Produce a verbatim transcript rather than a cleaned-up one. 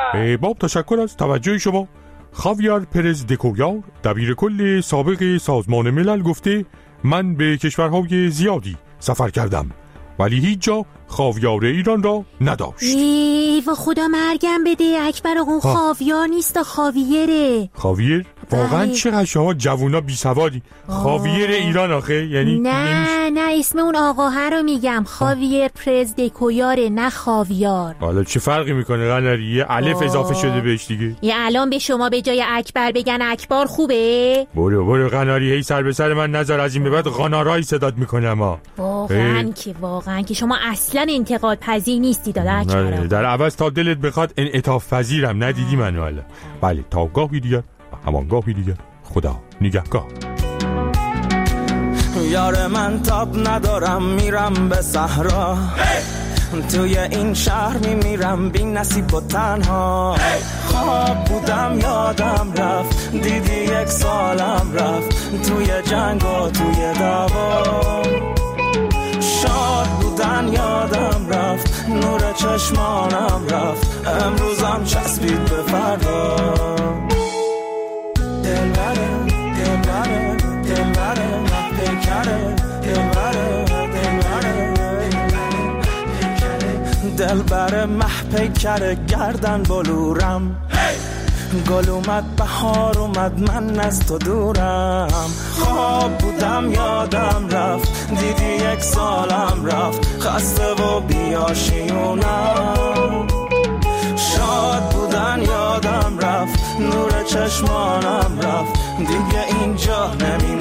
باب تشکر از توجه شما. خاویر پرز دکویار دبیر کل سابق سازمان ملل گفته من به کشورهای زیادی سفر کردم ولی هیچ جا خاویار ایران را نداشت. ای و خدا مرگم بده اکبر اون خاویار نیست، خاویره. خاویر؟ واقعا چقدر شما جوونا بی سوادی. خاویر ایران آخه یعنی نه نه اسم اون آقاها رو میگم، خاویر پرز دکویاره نه خاویار. حالا چه فرقی میکنه قناری؟ یه الف اضافه شده بهش دیگه. یه الان به شما به جای اکبر بگن اکبار خوبه؟ برو برو قناری، هی سر به سر من نذار، از این به بعد قنارای صدات میکنم ها. واقعا که واقعا که شما اصلا انتقاد پذیر نیستی داده اکبر. در عوض تا دلت بخواد انعطاف پذیرم، ندیدی منو حالا. بله تا گاهی دیگر همان گاهی دیگر، خدا نگهدار. یار من تاب ندارم میرم به صحرا، توی این شهر میمیرم بی نصیب و تنها. خواب بودم یادم رفت، دیدی یک سالم رفت توی جنگ و توی دعوا. شاد بودن یادم رفت، نور چشمانم رفت، امروزم چسبید به فردا. دلبره دلبره دلبره پیکره، دلبره دلبره دلبره مح پیکره، گردن بلورم. گل اومد بهار اومد من از تو دورم. خواب بودم یادم رفت، دیدی یک سالم رفت، خسته و بیاشیونم. شاد بودن یادم رفت، نور چشمانم رفت، دیگه اینجا نمی